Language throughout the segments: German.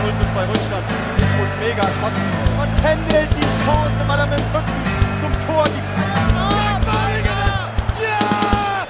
0:2 Rückstand. Ich muss mega kotzen. Und Kendall die Chance, weil er mit dem Rücken zum Tor die Ja!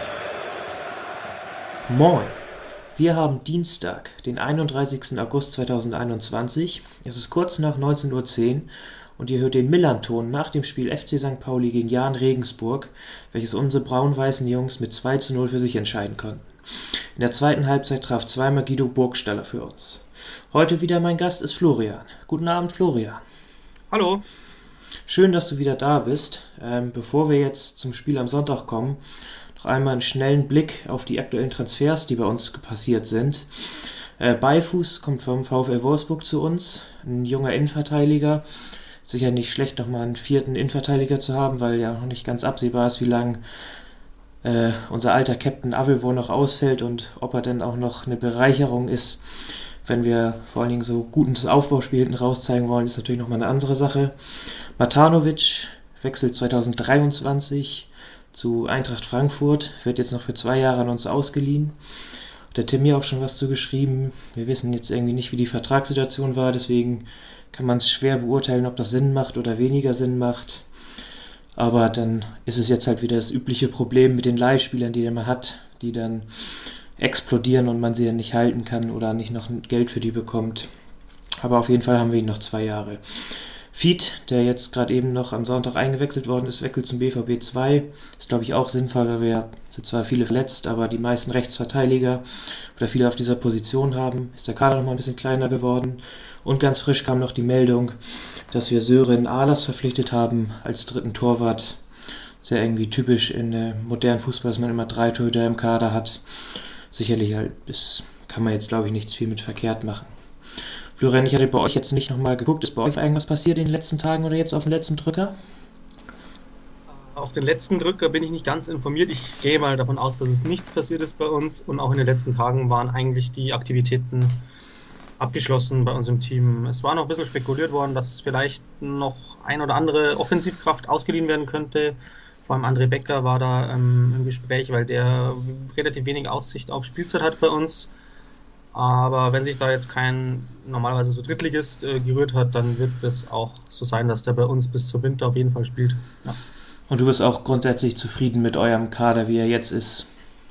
Moin! Wir haben Dienstag, den 31. August 2021. Es ist kurz nach 19:10 Uhr und ihr hört den Millern-Ton nach dem Spiel FC St. Pauli gegen Jahn Regensburg, welches unsere braun-weißen Jungs mit 2:0 für sich entscheiden konnten. In der zweiten Halbzeit traf zweimal Guido Burgstaller für uns. Heute wieder mein Gast ist Florian. Guten Abend, Florian. Hallo. Schön, dass du wieder da bist. Bevor wir jetzt zum Spiel am Sonntag kommen, noch einmal einen schnellen Blick auf die aktuellen Transfers, die bei uns passiert sind. Beifuß kommt vom VfL Wolfsburg zu uns, ein junger Innenverteidiger. Sicher nicht schlecht, nochmal einen vierten Innenverteidiger zu haben, weil ja noch nicht ganz absehbar ist, wie lange unser alter Captain Avevo noch ausfällt und ob er denn auch noch eine Bereicherung ist, wenn wir vor allen Dingen so gutes Aufbauspiel hinten raus zeigen wollen, ist natürlich nochmal eine andere Sache. Matanovic wechselt 2023 zu Eintracht Frankfurt, wird jetzt noch für 2 Jahre an uns ausgeliehen. Der Tim hier auch schon was zugeschrieben. Wir wissen jetzt irgendwie nicht, wie die Vertragssituation war, deswegen kann man es schwer beurteilen, ob das Sinn macht oder weniger Sinn macht. Aber dann ist es jetzt halt wieder das übliche Problem mit den Leihspielern, die man hat, die dann explodieren und man sie dann nicht halten kann oder nicht noch Geld für die bekommt. Aber auf jeden Fall haben wir ihn noch 2 Jahre. Fied, der jetzt gerade eben noch am Sonntag eingewechselt worden ist, wechselt zum BVB 2. Ist, glaube ich, auch sinnvoll, weil wir sind zwar viele verletzt, aber die meisten Rechtsverteidiger oder viele auf dieser Position haben. Ist der Kader noch mal ein bisschen kleiner geworden. Und ganz frisch kam noch die Meldung, dass wir Sören Ahlers verpflichtet haben als dritten Torwart. Sehr irgendwie typisch in modernen Fußball, dass man immer 3 Torhüter im Kader hat. Sicherlich halt, das kann man jetzt, glaube ich, nichts viel mit verkehrt machen. Florian, ich hatte bei euch jetzt nicht nochmal geguckt. Ist bei euch irgendwas passiert in den letzten Tagen oder jetzt auf den letzten Drücker? Auf den letzten Drücker bin ich nicht ganz informiert. Ich gehe mal davon aus, dass es nichts passiert ist bei uns. Und auch in den letzten Tagen waren eigentlich die Aktivitäten abgeschlossen bei uns im Team. Es war noch ein bisschen spekuliert worden, dass vielleicht noch ein oder andere Offensivkraft ausgeliehen werden könnte. Vor allem André Becker war da im Gespräch, weil der relativ wenig Aussicht auf Spielzeit hat bei uns. Aber wenn sich da jetzt kein normalerweise so Drittligist gerührt hat, dann wird es auch so sein, dass der bei uns bis zum Winter auf jeden Fall spielt. Ja. Und du bist auch grundsätzlich zufrieden mit eurem Kader, wie er jetzt ist?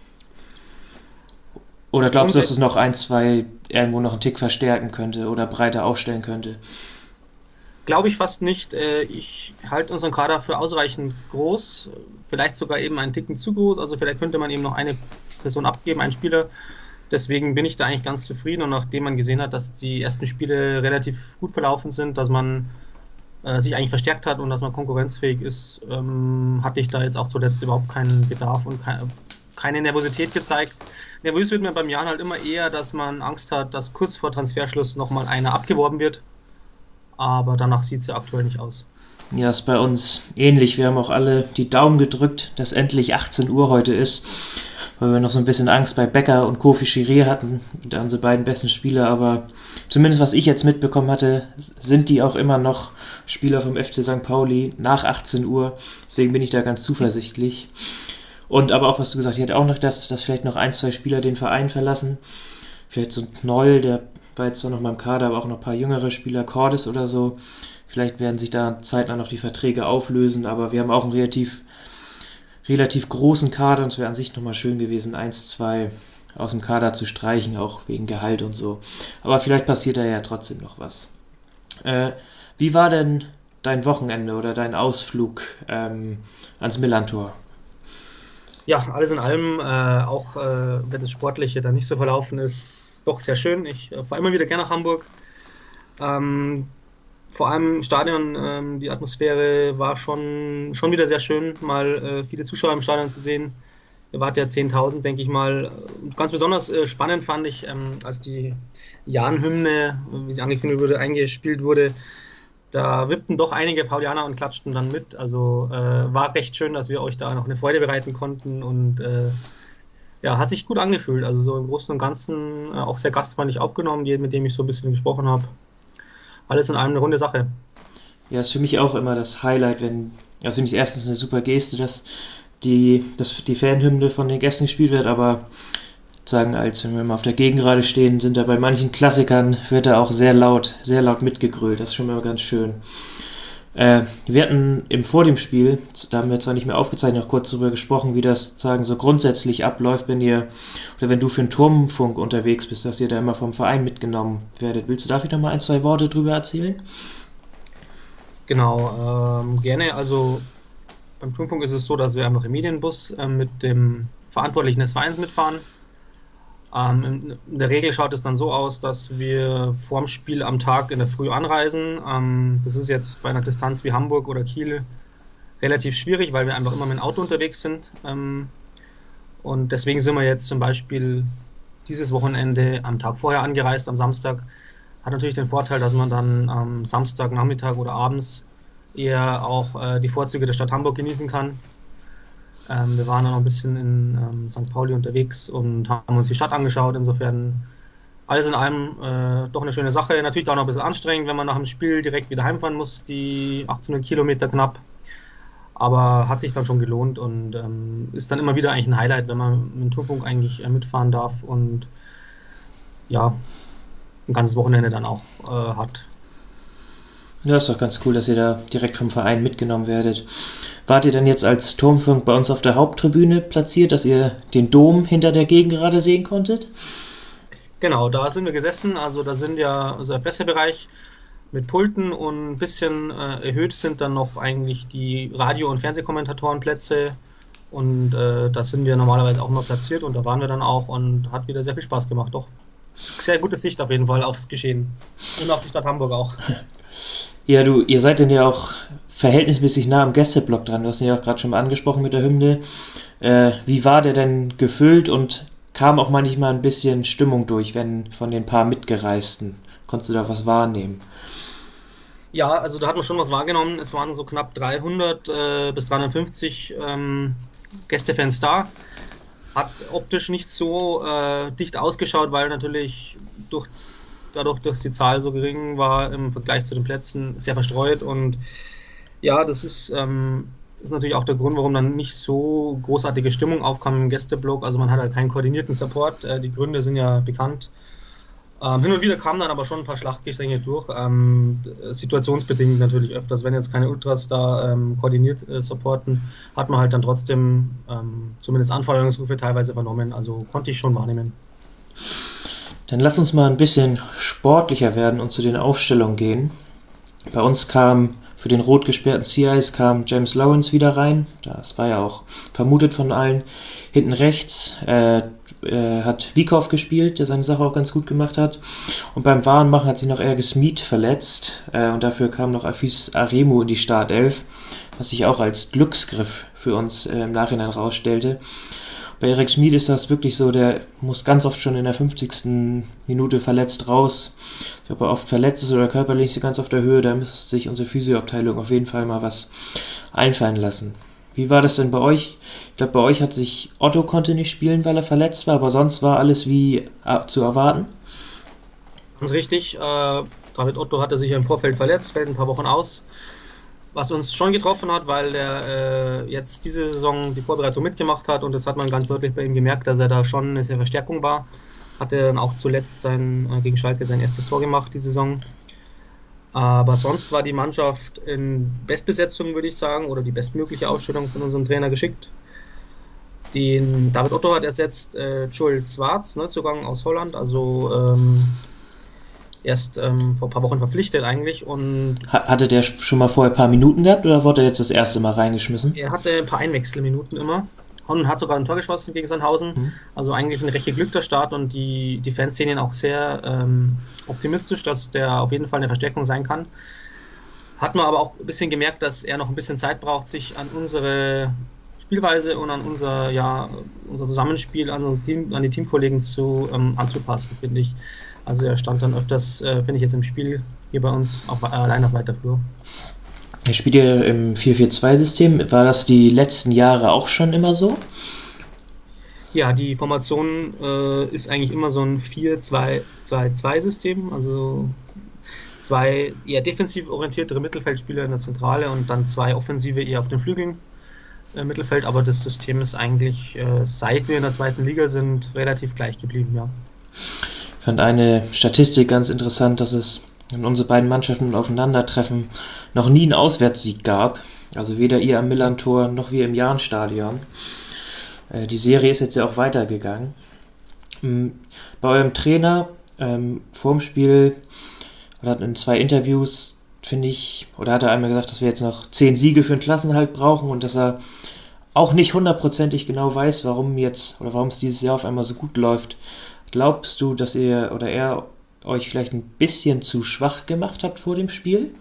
Oder glaubst du, dass es noch 1, 2 irgendwo noch einen Tick verstärken könnte oder breiter aufstellen könnte? Glaube ich fast nicht. Ich halte unseren Kader für ausreichend groß, vielleicht sogar eben einen Ticken zu groß. Also vielleicht könnte man eben noch eine Person abgeben, einen Spieler. Deswegen bin ich da eigentlich ganz zufrieden und nachdem man gesehen hat, dass die ersten Spiele relativ gut verlaufen sind, dass man sich eigentlich verstärkt hat und dass man konkurrenzfähig ist, hatte ich da jetzt auch zuletzt überhaupt keinen Bedarf und keine Nervosität gezeigt. Nervös wird man beim Jan halt immer eher, dass man Angst hat, dass kurz vor Transferschluss nochmal einer abgeworben wird. Aber danach sieht es ja aktuell nicht aus. Ja, ist bei uns ähnlich. Wir haben auch alle die Daumen gedrückt, dass endlich 18 Uhr heute ist, weil wir noch so ein bisschen Angst bei Becker und Kofi Chiré hatten, unsere beiden besten Spieler, aber zumindest was ich jetzt mitbekommen hatte, sind die auch immer noch Spieler vom FC St. Pauli nach 18 Uhr, deswegen bin ich da ganz zuversichtlich. Und aber auch, was du gesagt hast, ich hätte auch noch, dass vielleicht noch 1, 2 Spieler den Verein verlassen, vielleicht so ein Knoll, der war jetzt zwar noch mal im Kader, aber auch noch ein paar jüngere Spieler, Cordes oder so, vielleicht werden sich da zeitnah noch die Verträge auflösen, aber wir haben auch einen relativ großen Kader und es wäre an sich nochmal schön gewesen, 1, 2 aus dem Kader zu streichen, auch wegen Gehalt und so. Aber vielleicht passiert da ja trotzdem noch was. Wie war denn dein Wochenende oder dein Ausflug ans Millern-Tor? Ja, alles in allem, auch wenn das Sportliche dann nicht so verlaufen ist, doch sehr schön. Ich fahre immer wieder gerne nach Hamburg. Vor allem im Stadion, die Atmosphäre war schon wieder sehr schön, mal viele Zuschauer im Stadion zu sehen. Wir waren ja 10.000, denke ich mal. Ganz besonders spannend fand ich, als die Jan-Hymne, wie sie angekündigt wurde, eingespielt wurde. Da wippten doch einige Paulianer und klatschten dann mit. Also war recht schön, dass wir euch da noch eine Freude bereiten konnten und ja, hat sich gut angefühlt. Also so im Großen und Ganzen auch sehr gastfreundlich aufgenommen, mit dem ich so ein bisschen gesprochen habe. Alles in allem eine runde Sache. Ja, ist für mich auch immer das Highlight, finde ich erstens eine super Geste, dass die Fanhymne von den Gästen gespielt wird, aber sagen, als wenn wir mal auf der Gegengrade stehen, sind da bei manchen Klassikern, wird da auch sehr laut mitgegrölt. Das ist schon mal ganz schön. Wir hatten vor dem Spiel, da haben wir zwar nicht mehr aufgezeichnet, noch kurz darüber gesprochen, wie das sagen so grundsätzlich abläuft, wenn du für den Turmfunk unterwegs bist, dass ihr da immer vom Verein mitgenommen werdet. Willst du dafür noch mal 1-2 Worte drüber erzählen? Genau, gerne. Also beim Turmfunk ist es so, dass wir einfach im Medienbus mit dem Verantwortlichen des Vereins mitfahren. In der Regel schaut es dann so aus, dass wir vorm Spiel am Tag in der Früh anreisen. Das ist jetzt bei einer Distanz wie Hamburg oder Kiel relativ schwierig, weil wir einfach immer mit dem Auto unterwegs sind. Und deswegen sind wir jetzt zum Beispiel dieses Wochenende am Tag vorher angereist, am Samstag. Hat natürlich den Vorteil, dass man dann am Samstagnachmittag oder abends eher auch die Vorzüge der Stadt Hamburg genießen kann. Wir waren dann noch ein bisschen in St. Pauli unterwegs und haben uns die Stadt angeschaut. Insofern alles in allem doch eine schöne Sache. Natürlich auch noch ein bisschen anstrengend, wenn man nach dem Spiel direkt wieder heimfahren muss, die 800 Kilometer knapp. Aber hat sich dann schon gelohnt und ist dann immer wieder eigentlich ein Highlight, wenn man mit dem Turmfunk eigentlich mitfahren darf und ja, ein ganzes Wochenende dann auch hat. Ja, ist doch ganz cool, dass ihr da direkt vom Verein mitgenommen werdet. Wart ihr denn jetzt als Turmfunk bei uns auf der Haupttribüne platziert, dass ihr den Dom hinter der Gegengrade sehen konntet? Genau, da sind wir gesessen. Also da sind ja der Pressebereich mit Pulten und ein bisschen erhöht sind dann noch eigentlich die Radio- und Fernsehkommentatorenplätze. Und da sind wir normalerweise auch immer platziert und da waren wir dann auch und hat wieder sehr viel Spaß gemacht. Doch sehr gute Sicht auf jeden Fall aufs Geschehen und auf die Stadt Hamburg auch. Ja, ihr seid denn ja auch verhältnismäßig nah am Gästeblock dran. Du hast ihn ja auch gerade schon mal angesprochen mit der Hymne. Wie war der denn gefüllt und kam auch manchmal ein bisschen Stimmung durch, wenn von den paar Mitgereisten? Konntest du da was wahrnehmen? Ja, also da hat man schon was wahrgenommen. Es waren so knapp 300 bis 350 Gästefans da. Hat optisch nicht so dicht ausgeschaut, weil natürlich dadurch, dass die Zahl so gering war im Vergleich zu den Plätzen, sehr verstreut. Und ja, das ist natürlich auch der Grund, warum dann nicht so großartige Stimmung aufkam im Gästeblock. Also man hat halt keinen koordinierten Support. Die Gründe sind ja bekannt. Hin und wieder kamen dann aber schon ein paar Schlachtgesänge durch. Situationsbedingt natürlich öfters. Wenn jetzt keine Ultras da koordiniert supporten, hat man halt dann trotzdem zumindest Anfeuerungsrufe teilweise vernommen. Also konnte ich schon wahrnehmen. Dann lass uns mal ein bisschen sportlicher werden und zu den Aufstellungen gehen. Bei uns kam für den rot gesperrten Sea-Eis kam James Lawrence wieder rein. Das war ja auch vermutet von allen. Hinten rechts hat Wiekow gespielt, der seine Sache auch ganz gut gemacht hat. Und beim Warenmachen hat sich noch Ergis Mead verletzt. Und dafür kam noch Afis Aremu in die Startelf, was sich auch als Glücksgriff für uns im Nachhinein rausstellte. Bei Erik Schmid ist das wirklich so, der muss ganz oft schon in der 50. Minute verletzt raus. Ob er oft verletzt ist oder körperlich ist ganz auf der Höhe, da müsste sich unsere Physioabteilung auf jeden Fall mal was einfallen lassen. Wie war das denn bei euch? Ich glaube, bei euch Otto konnte nicht spielen, weil er verletzt war, aber sonst war alles wie zu erwarten. Ganz richtig. David Otto hatte sich ja im Vorfeld verletzt, fällt ein paar Wochen aus. Was uns schon getroffen hat, weil er jetzt diese Saison die Vorbereitung mitgemacht hat und das hat man ganz deutlich bei ihm gemerkt, dass er da schon eine sehr Verstärkung war. Hat er dann auch zuletzt gegen Schalke sein erstes Tor gemacht, die Saison. Aber sonst war die Mannschaft in Bestbesetzung, würde ich sagen, oder die bestmögliche Ausstellung von unserem Trainer geschickt. Den David Otto hat ersetzt Joel Schwarz, Neuzugang aus Holland, also erst vor ein paar Wochen verpflichtet eigentlich. Und hatte der schon mal vorher ein paar Minuten gehabt oder wurde er jetzt das erste Mal reingeschmissen? Er hatte ein paar Einwechselminuten immer und hat sogar ein Tor geschossen gegen Sandhausen. Also eigentlich ein recht geglückter Start und die Fans sehen ihn auch sehr optimistisch, dass der auf jeden Fall eine Verstärkung sein kann. Hat man aber auch ein bisschen gemerkt, dass er noch ein bisschen Zeit braucht, sich an unsere Spielweise und an unser Zusammenspiel, an die Teamkollegen anzupassen, finde ich. Also er stand dann öfters, finde ich jetzt im Spiel hier bei uns allein auf weiter Flur. Er spielt ja im 4-4-2-System. War das die letzten Jahre auch schon immer so? Ja, die Formation ist eigentlich immer so ein 4-2-2-2-System. Also 2 eher defensiv orientiertere Mittelfeldspieler in der Zentrale und dann 2 offensive eher auf den Flügeln. Mittelfeld, aber das System ist eigentlich, seit wir in der zweiten Liga sind, relativ gleich geblieben, ja. Ich fand eine Statistik ganz interessant, dass es, wenn unsere beiden Mannschaften aufeinandertreffen, noch nie einen Auswärtssieg gab. Also weder ihr am Millern-Tor noch wir im Jahnstadion. Die Serie ist jetzt ja auch weitergegangen. Bei eurem Trainer vorm Spiel oder in 2 Interviews, finde ich, oder hat er einmal gesagt, dass wir jetzt noch 10 Siege für den Klassenerhalt brauchen und dass er auch nicht hundertprozentig genau weiß, warum es dieses Jahr auf einmal so gut läuft. Glaubst du, dass ihr oder er euch vielleicht ein bisschen zu schwach gemacht habt vor dem Spiel?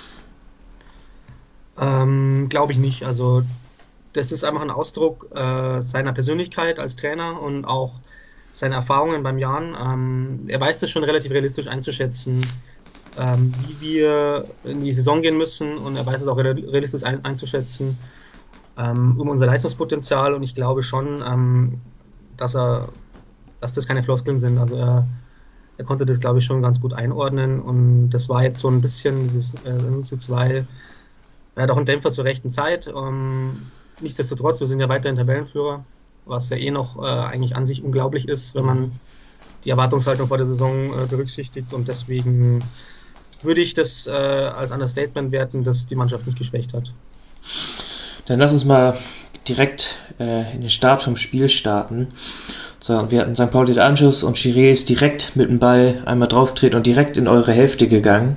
Glaube ich nicht. Also das ist einfach ein Ausdruck seiner Persönlichkeit als Trainer und auch seine Erfahrungen beim Jan. Er weiß das schon relativ realistisch einzuschätzen, wie wir in die Saison gehen müssen, und er weiß es auch realistisch einzuschätzen um unser Leistungspotenzial, und ich glaube schon, dass das keine Floskeln sind. Also er konnte das, glaube ich, schon ganz gut einordnen, und das war jetzt so ein bisschen dieses 0:2. Er hat auch einen Dämpfer zur rechten Zeit. Nichtsdestotrotz, wir sind ja weiterhin Tabellenführer, was ja noch eigentlich an sich unglaublich ist, wenn man die Erwartungshaltung vor der Saison berücksichtigt, und deswegen würde ich das als Understatement werten, dass die Mannschaft nicht geschwächt hat. Dann lass uns mal direkt in den Start vom Spiel starten. So, wir hatten St. Pauli den Anschluss und Chiré ist direkt mit dem Ball einmal draufgetreten und direkt in eure Hälfte gegangen.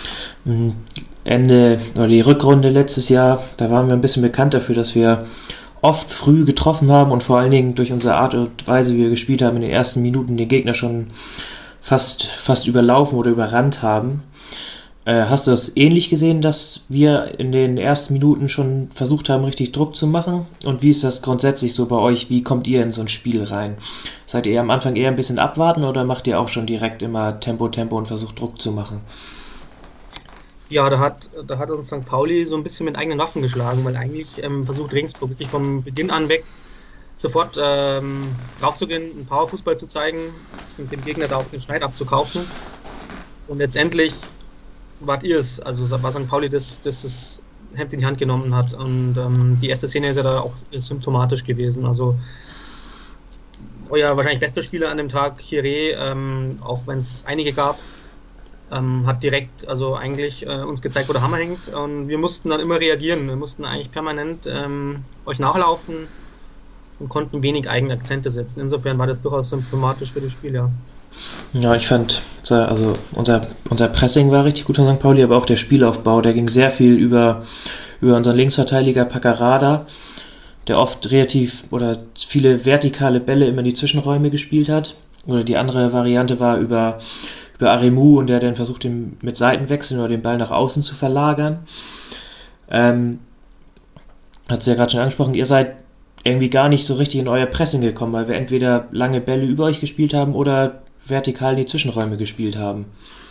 Die Rückrunde letztes Jahr, da waren wir ein bisschen bekannt dafür, dass wir oft früh getroffen haben und vor allen Dingen durch unsere Art und Weise, wie wir gespielt haben, in den ersten Minuten den Gegner schon fast überlaufen oder überrannt haben. Hast du das ähnlich gesehen, dass wir in den ersten Minuten schon versucht haben, richtig Druck zu machen? Und wie ist das grundsätzlich so bei euch? Wie kommt ihr in so ein Spiel rein? Seid ihr am Anfang eher ein bisschen abwarten oder macht ihr auch schon direkt immer Tempo und versucht Druck zu machen? Ja, da hat uns St. Pauli so ein bisschen mit eigenen Waffen geschlagen, weil eigentlich versucht Regensburg wirklich vom Beginn an weg sofort raufzugehen, einen Powerfußball zu zeigen und dem Gegner da auch den Schneid abzukaufen. Und letztendlich wart ihr es, also war St. Pauli das Hemd in die Hand genommen hat. Und die erste Szene ist ja da auch symptomatisch gewesen. Also euer wahrscheinlich bester Spieler an dem Tag, Chiré, auch wenn es einige gab, hat direkt also eigentlich uns gezeigt, wo der Hammer hängt. Und wir mussten dann immer reagieren. Wir mussten eigentlich permanent euch nachlaufen und konnten wenig eigene Akzente setzen. Insofern war das durchaus symptomatisch für das Spiel, ja. Ja, ich fand, also unser Pressing war richtig gut von St. Pauli, aber auch der Spielaufbau, der ging sehr viel über unseren Linksverteidiger Paccarada, der oft relativ viele vertikale Bälle immer in die Zwischenräume gespielt hat. Oder die andere Variante war über Aremu, und der dann versucht, ihn mit Seitenwechseln oder den Ball nach außen zu verlagern. Hat es ja gerade schon angesprochen, ihr seid irgendwie gar nicht so richtig in euer Pressing gekommen, weil wir entweder lange Bälle über euch gespielt haben oder vertikal in die Zwischenräume gespielt haben.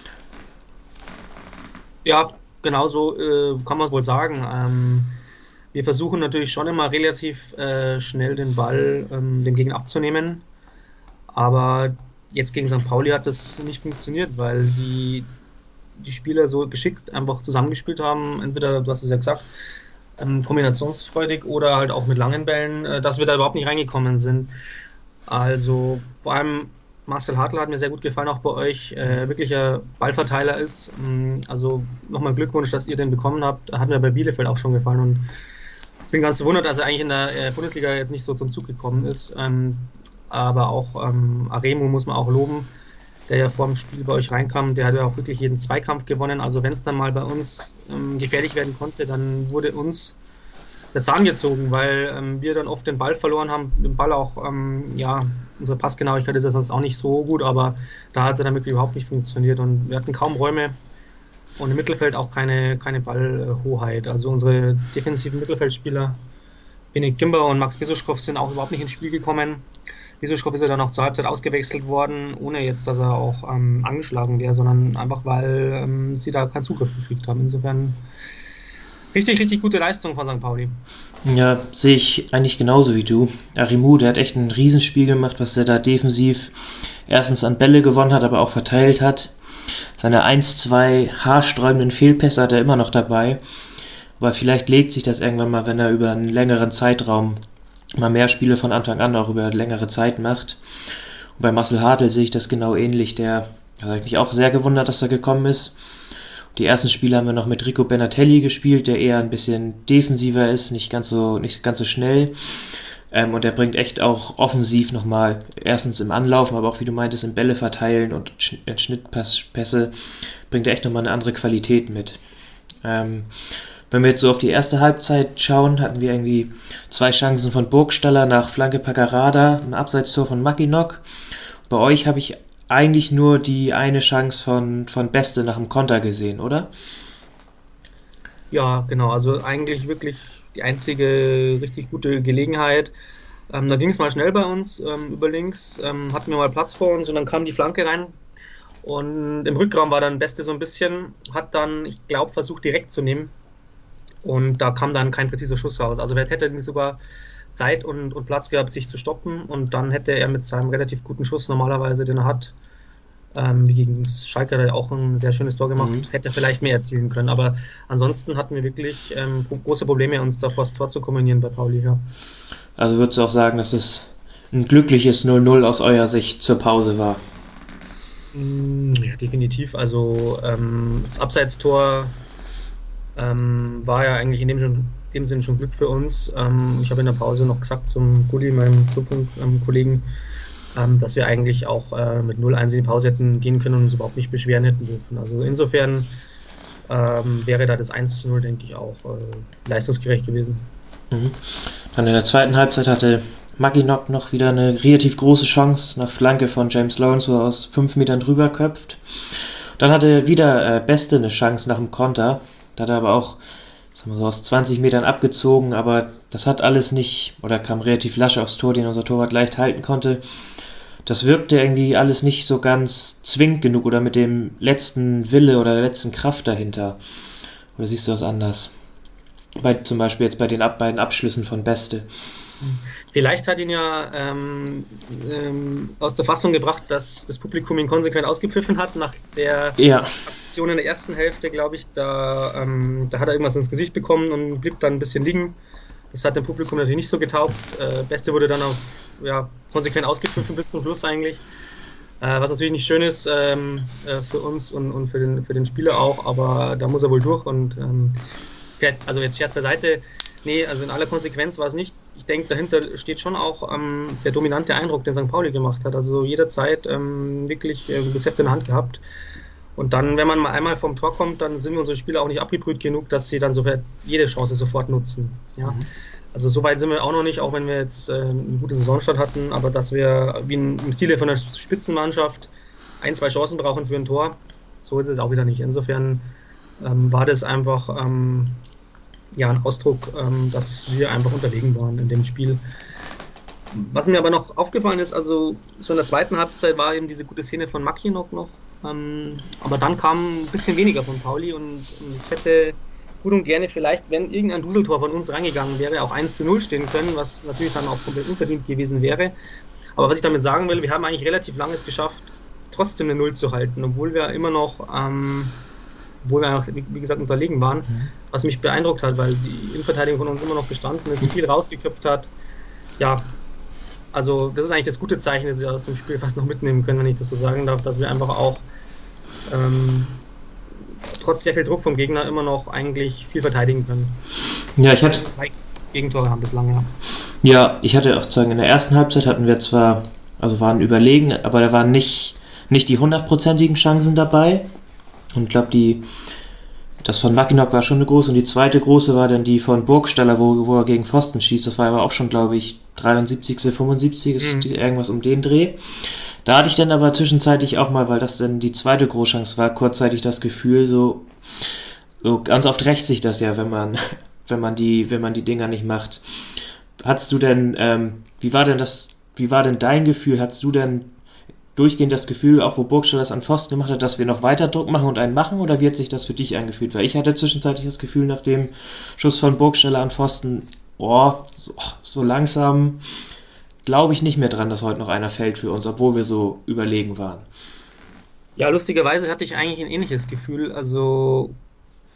Ja, genau so kann man wohl sagen. Wir versuchen natürlich schon immer relativ schnell den Ball dem Gegner abzunehmen, aber jetzt gegen St. Pauli hat das nicht funktioniert, weil die Spieler so geschickt einfach zusammengespielt haben, entweder, du hast es ja gesagt, kombinationsfreudig oder halt auch mit langen Bällen, dass wir da überhaupt nicht reingekommen sind. Also vor allem Marcel Hartl hat mir sehr gut gefallen, auch bei euch, wirklicher Ballverteiler ist. Also nochmal Glückwunsch, dass ihr den bekommen habt. Hat mir bei Bielefeld auch schon gefallen, und bin ganz verwundert, dass er eigentlich in der Bundesliga jetzt nicht so zum Zug gekommen ist. Aber auch Aremu muss man auch loben, der ja vor dem Spiel bei euch reinkam. Der hat ja auch wirklich jeden Zweikampf gewonnen. Also wenn es dann mal bei uns gefährlich werden konnte, dann wurde uns der Zahn gezogen, weil wir dann oft den Ball verloren haben. Den Ball auch, unsere Passgenauigkeit ist ja sonst auch nicht so gut, aber da hat es dann wirklich überhaupt nicht funktioniert. Und wir hatten kaum Räume und im Mittelfeld auch keine Ballhoheit. Also unsere defensiven Mittelfeldspieler, Benik Gimber und Max Besuschkow, sind auch überhaupt nicht ins Spiel gekommen. Besuschkow ist ja dann auch zur Halbzeit ausgewechselt worden, ohne jetzt, dass er auch angeschlagen wäre, sondern einfach, weil sie da keinen Zugriff gekriegt haben. Insofern richtig, richtig gute Leistung von St. Pauli. Ja, sehe ich eigentlich genauso wie du. Aremu, der hat echt ein Riesenspiel gemacht, was er da defensiv erstens an Bälle gewonnen hat, aber auch verteilt hat. Seine 1-2 haarsträubenden Fehlpässe hat er immer noch dabei. Aber vielleicht legt sich das irgendwann mal, wenn er über einen längeren Zeitraum mal mehr Spiele von Anfang an auch über längere Zeit macht. Und bei Marcel Hartl sehe ich das genau ähnlich. Der hat mich auch sehr gewundert, dass er gekommen ist. Die ersten Spiele haben wir noch mit Rico Benatelli gespielt, der eher ein bisschen defensiver ist, nicht ganz so schnell. Und der bringt echt auch offensiv nochmal, erstens im Anlaufen, aber auch wie du meintest, im Bälle verteilen und Schnittpässe, bringt er echt nochmal eine andere Qualität mit. Wenn wir jetzt so auf die erste Halbzeit schauen, hatten wir irgendwie 2 Chancen von Burgstaller nach Flanke Paccarada, ein Abseitstor von Mackinock. Bei euch habe ich eigentlich nur die eine Chance von Beste nach dem Konter gesehen, oder? Ja, genau, also eigentlich wirklich die einzige richtig gute Gelegenheit. Da ging es mal schnell bei uns über links, hatten wir mal Platz vor uns und dann kam die Flanke rein. Und im Rückraum war dann Beste so ein bisschen, hat dann, ich glaube, versucht direkt zu nehmen. Und da kam dann kein präziser Schuss raus. Also wer hätte sogar Zeit und Platz gehabt, sich zu stoppen. Und dann hätte er mit seinem relativ guten Schuss normalerweise, den er hat, wie gegen Schalke hat er auch ein sehr schönes Tor gemacht, hätte vielleicht mehr erzielen können. Aber ansonsten hatten wir wirklich große Probleme, uns da vor das Tor zu kombinieren bei Pauli. Ja. Also würdest du auch sagen, dass es ein glückliches 0-0 aus eurer Sicht zur Pause war? Ja, definitiv. Also das Abseitstor war ja eigentlich in dem Sinn schon Glück für uns. Ich habe in der Pause noch gesagt zum Gulli, meinem Clubfunk-Kollegen, dass wir eigentlich auch mit 0-1 in die Pause hätten gehen können und uns überhaupt nicht beschweren hätten dürfen. Also insofern wäre da das 1-0, denke ich, auch leistungsgerecht gewesen. Dann in der zweiten Halbzeit hatte Mackinock noch wieder eine relativ große Chance nach Flanke von James Lawrence, wo er aus 5 Metern drüber köpft. Dann hatte wieder Beste eine Chance nach dem Konter. Da hat er aber auch so aus 20 Metern abgezogen, aber das hat alles nicht, oder kam relativ lasch aufs Tor, den unser Torwart leicht halten konnte. Das wirkte irgendwie alles nicht so ganz zwingend genug oder mit dem letzten Wille oder der letzten Kraft dahinter. Oder siehst du das anders? Zum Beispiel jetzt bei den beiden Abschlüssen von Beste. Vielleicht hat ihn ja aus der Fassung gebracht, dass das Publikum ihn konsequent ausgepfiffen hat nach der Aktion in der ersten Hälfte, glaube ich. Da hat er irgendwas ins Gesicht bekommen und blieb dann ein bisschen liegen. Das hat dem Publikum natürlich nicht so getaugt. Beste wurde dann konsequent ausgepfiffen bis zum Schluss eigentlich. Was natürlich nicht schön ist für uns und für den Spieler auch, aber da muss er wohl durch. Und also jetzt Scherz beiseite. Nee, also in aller Konsequenz war es nicht. Ich denke, dahinter steht schon auch der dominante Eindruck, den St. Pauli gemacht hat. Also jederzeit wirklich das Heft in der Hand gehabt. Und dann, wenn man mal einmal vom Tor kommt, dann sind wir unsere Spieler auch nicht abgebrüht genug, dass sie dann jede Chance sofort nutzen. Ja? Also so weit sind wir auch noch nicht, auch wenn wir jetzt eine gute Saisonstart hatten, aber dass wir wie im Stile von der Spitzenmannschaft 1-2 Chancen brauchen für ein Tor, so ist es auch wieder nicht. Insofern war das einfach ein Ausdruck, dass wir einfach unterlegen waren in dem Spiel. Was mir aber noch aufgefallen ist, also so in der zweiten Halbzeit war eben diese gute Szene von Mackinock noch, aber dann kam ein bisschen weniger von Pauli und es hätte gut und gerne vielleicht, wenn irgendein Duseltor von uns reingegangen wäre, auch 1-0 stehen können, was natürlich dann auch komplett unverdient gewesen wäre. Aber was ich damit sagen will, wir haben eigentlich relativ lange es geschafft, trotzdem eine 0 zu halten, obwohl wir immer noch wie gesagt, unterlegen waren, was mich beeindruckt hat, weil die Innenverteidigung von uns immer noch gestanden ist, viel rausgeköpft hat. Ja, also das ist eigentlich das gute Zeichen, das wir aus dem Spiel fast noch mitnehmen können, wenn ich das so sagen darf, dass wir einfach auch trotz sehr viel Druck vom Gegner immer noch eigentlich viel verteidigen können. Ja, ich hatte 3 Gegentore haben bislang, ja. Ja, ich hatte auch zu sagen, in der ersten Halbzeit hatten wir zwar, also waren überlegen, aber da waren nicht die 100%igen Chancen dabei. Und ich glaube, das von Mackinock war schon eine große und die zweite große war dann die von Burgstaller, wo er gegen Pfosten schießt. Das war aber auch schon, glaube ich, 73., 75., irgendwas um den Dreh. Da hatte ich dann aber zwischenzeitlich auch mal, weil das dann die zweite Großchance war, kurzzeitig das Gefühl, so ganz oft rächt sich das ja, wenn man die Dinger nicht macht. Hattest du denn, wie war denn dein Gefühl? Hattest du denn durchgehend das Gefühl, auch wo Burgstaller das an Pfosten gemacht hat, dass wir noch weiter Druck machen und einen machen, oder wie hat sich das für dich angefühlt? Weil ich hatte zwischenzeitlich das Gefühl, nach dem Schuss von Burgstaller an Pfosten, so langsam glaube ich nicht mehr dran, dass heute noch einer fällt für uns, obwohl wir so überlegen waren. Ja, lustigerweise hatte ich eigentlich ein ähnliches Gefühl. Also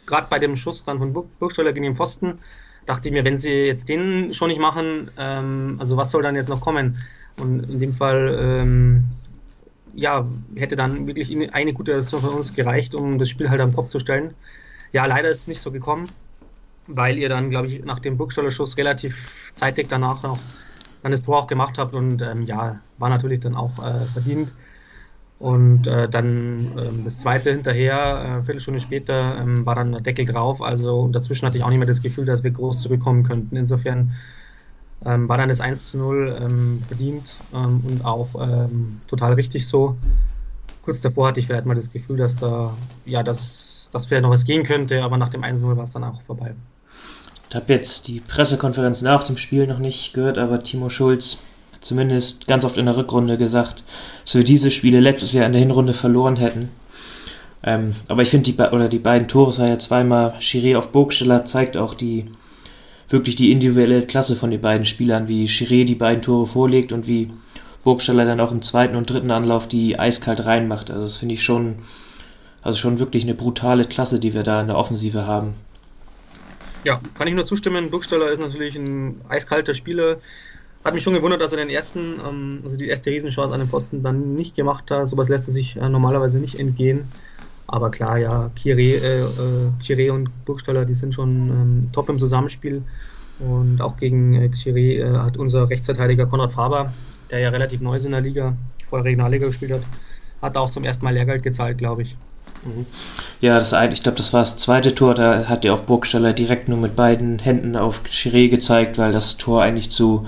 gerade bei dem Schuss dann von Burgstaller gegen den Pfosten, dachte ich mir, wenn sie jetzt den schon nicht machen, also was soll dann jetzt noch kommen? Und in dem Fall, ja, hätte dann wirklich eine gute Aktion von uns gereicht, um das Spiel halt am Kopf zu stellen. Ja, leider ist es nicht so gekommen, weil ihr dann, glaube ich, nach dem Burgstaller Schuss relativ zeitig danach noch dann das Tor auch gemacht habt und ja, war natürlich dann auch verdient. Und dann das zweite hinterher, Viertelstunde später, war dann der Deckel drauf. Also dazwischen hatte ich auch nicht mehr das Gefühl, dass wir groß zurückkommen könnten. Insofern war dann das 1:0 verdient und auch total richtig so. Kurz davor hatte ich vielleicht mal das Gefühl, dass da, ja, dass vielleicht noch was gehen könnte, aber nach dem 1:0 war es dann auch vorbei. Ich habe jetzt die Pressekonferenz nach dem Spiel noch nicht gehört, aber Timo Schulz hat zumindest ganz oft in der Rückrunde gesagt, dass wir diese Spiele letztes Jahr in der Hinrunde verloren hätten. Aber ich finde, die beiden Tore, es war ja zweimal Chiré auf Burgstaller, zeigt auch wirklich die individuelle Klasse von den beiden Spielern, wie Chiré die beiden Tore vorlegt und wie Burgstaller dann auch im zweiten und dritten Anlauf die eiskalt reinmacht. Also das finde ich schon wirklich eine brutale Klasse, die wir da in der Offensive haben. Ja, kann ich nur zustimmen. Burgstaller ist natürlich ein eiskalter Spieler. Hat mich schon gewundert, dass er die erste Riesenchance an den Pfosten dann nicht gemacht hat. Sowas lässt er sich normalerweise nicht entgehen. Aber klar, ja, Chiré und Burgstaller, die sind schon top im Zusammenspiel. Und auch gegen Chiré hat unser Rechtsverteidiger Konrad Faber, der ja relativ neu ist in der Liga, vorher Regionalliga gespielt hat auch zum ersten Mal Lehrgeld gezahlt, glaube ich. Ja, ich glaube, das war das zweite Tor, da hat ja auch Burgstaller direkt nur mit beiden Händen auf Chiré gezeigt, weil das Tor eigentlich zu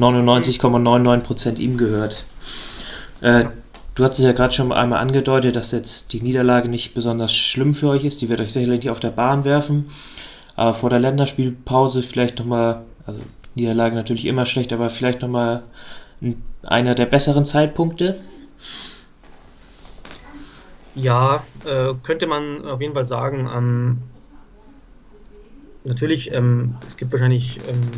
99,99% ihm gehört. Du hast es ja gerade schon einmal angedeutet, dass jetzt die Niederlage nicht besonders schlimm für euch ist, die wird euch sicherlich nicht auf der Bahn werfen, aber vor der Länderspielpause vielleicht nochmal, also Niederlage natürlich immer schlecht, aber vielleicht nochmal einer der besseren Zeitpunkte. Ja, könnte man auf jeden Fall sagen. Natürlich, es gibt wahrscheinlich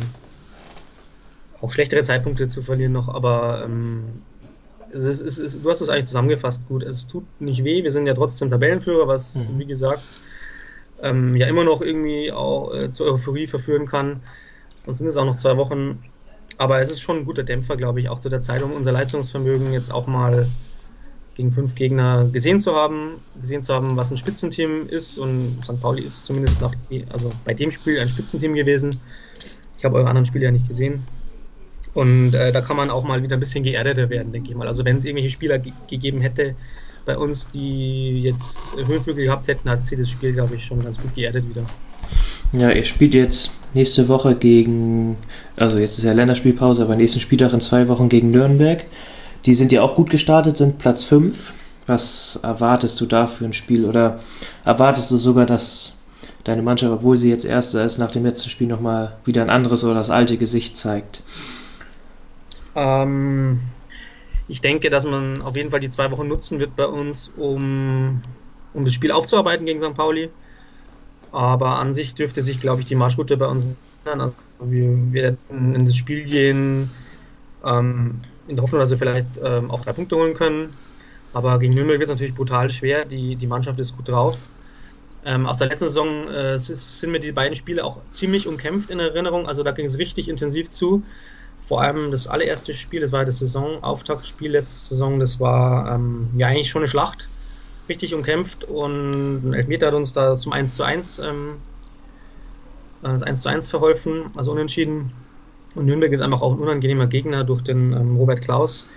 auch schlechtere Zeitpunkte zu verlieren noch, aber du hast es eigentlich zusammengefasst gut. Es tut nicht weh, wir sind ja trotzdem Tabellenführer, was, wie gesagt, ja immer noch irgendwie auch zur Euphorie verführen kann. Und sind es auch noch 2 Wochen. Aber es ist schon ein guter Dämpfer, glaube ich, auch zu der Zeit, um unser Leistungsvermögen jetzt auch mal gegen 5 Gegner gesehen zu haben, was ein Spitzenteam ist, und St. Pauli ist zumindest bei dem Spiel ein Spitzenteam gewesen. Ich habe eure anderen Spiele ja nicht gesehen. Und da kann man auch mal wieder ein bisschen geerdeter werden, denke ich mal. Also wenn es irgendwelche Spieler gegeben hätte bei uns, die jetzt Höhenflüge gehabt hätten, hat sie das Spiel, glaube ich, schon ganz gut geerdet wieder. Ja, ihr spielt jetzt nächste Woche also jetzt ist ja Länderspielpause, aber nächsten Spieltag in 2 Wochen gegen Nürnberg. Die sind ja auch gut gestartet, sind Platz 5. Was erwartest du da für ein Spiel? Oder erwartest du sogar, dass deine Mannschaft, obwohl sie jetzt Erster ist, nach dem letzten Spiel nochmal wieder ein anderes oder das alte Gesicht zeigt? Ich denke, dass man auf jeden Fall die 2 Wochen nutzen wird bei uns, um das Spiel aufzuarbeiten gegen St. Pauli. Aber an sich dürfte sich, glaube ich, die Marschroute bei uns ändern. Also wir werden in das Spiel gehen, in der Hoffnung, dass wir vielleicht auch 3 Punkte holen können. Aber gegen Nürnberg wird es natürlich brutal schwer. Die Mannschaft ist gut drauf. Aus der letzten Saison sind mir die beiden Spiele auch ziemlich umkämpft in Erinnerung. Also da ging es richtig intensiv zu. Vor allem das allererste Spiel, das war das Saisonauftaktspiel letzte Saison, das war ja eigentlich schon eine Schlacht. Richtig umkämpft, und ein Elfmeter hat uns da zum 1:1 verholfen, also unentschieden. Und Nürnberg ist einfach auch ein unangenehmer Gegner durch den Robert Klaus.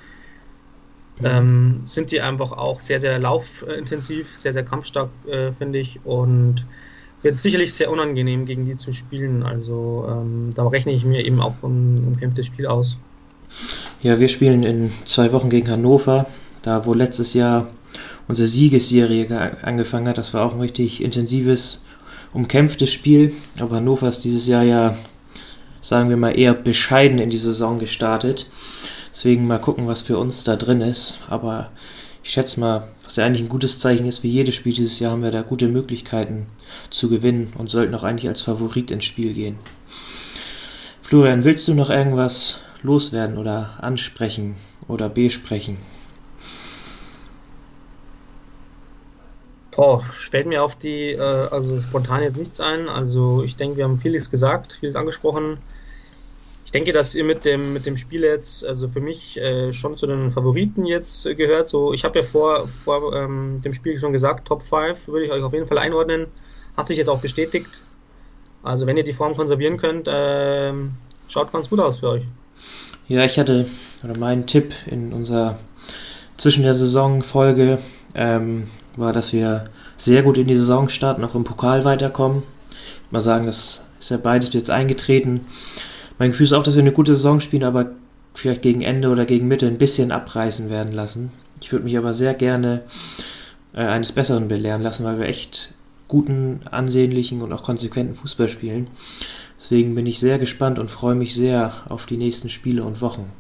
Sind die einfach auch sehr, sehr laufintensiv, sehr, sehr kampfstark, finde ich. Und wird sicherlich sehr unangenehm, gegen die zu spielen. Also da rechne ich mir eben auch ein umkämpftes Spiel aus. Ja, wir spielen in 2 Wochen gegen Hannover, da wo letztes Jahr unsere Siegesserie angefangen hat. Das war auch ein richtig intensives, umkämpftes Spiel. Aber Hannover ist dieses Jahr ja, sagen wir mal, eher bescheiden in die Saison gestartet. Deswegen mal gucken, was für uns da drin ist. Aber ich schätze mal, was ja eigentlich ein gutes Zeichen ist, wie jedes Spiel dieses Jahr haben wir da gute Möglichkeiten zu gewinnen und sollten auch eigentlich als Favorit ins Spiel gehen. Florian, willst du noch irgendwas loswerden oder ansprechen oder besprechen? Boah, fällt mir auf die, also spontan jetzt nichts ein. Also ich denke, wir haben vieles gesagt, vieles angesprochen. Ich denke, dass ihr mit dem Spiel jetzt, also für mich schon zu den Favoriten jetzt gehört. So, ich habe ja vor dem Spiel schon gesagt, Top 5 würde ich euch auf jeden Fall einordnen. Hat sich jetzt auch bestätigt. Also wenn ihr die Form konservieren könnt, schaut ganz gut aus für euch. Ja, mein Tipp in unserer zwischen der Saison-Folge war, dass wir sehr gut in die Saison starten, auch im Pokal weiterkommen. Ich würde mal sagen, das ist ja beides jetzt eingetreten. Mein Gefühl ist auch, dass wir eine gute Saison spielen, aber vielleicht gegen Ende oder gegen Mitte ein bisschen abreißen werden lassen. Ich würde mich aber sehr gerne eines Besseren belehren lassen, weil wir echt guten, ansehnlichen und auch konsequenten Fußball spielen. Deswegen bin ich sehr gespannt und freue mich sehr auf die nächsten Spiele und Wochen.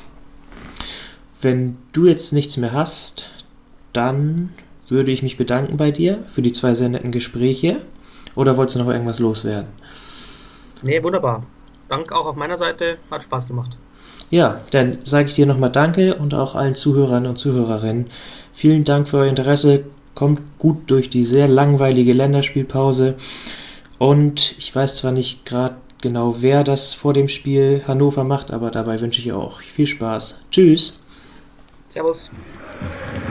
Wenn du jetzt nichts mehr hast, dann würde ich mich bedanken bei dir für die 2 sehr netten Gespräche. Oder wolltest du noch irgendwas loswerden? Nee, wunderbar. Dank auch auf meiner Seite, hat Spaß gemacht. Ja, dann sage ich dir nochmal Danke und auch allen Zuhörern und Zuhörerinnen. Vielen Dank für euer Interesse. Kommt gut durch die sehr langweilige Länderspielpause. Und ich weiß zwar nicht gerade genau, wer das vor dem Spiel Hannover macht, aber dabei wünsche ich auch viel Spaß. Tschüss! Servus.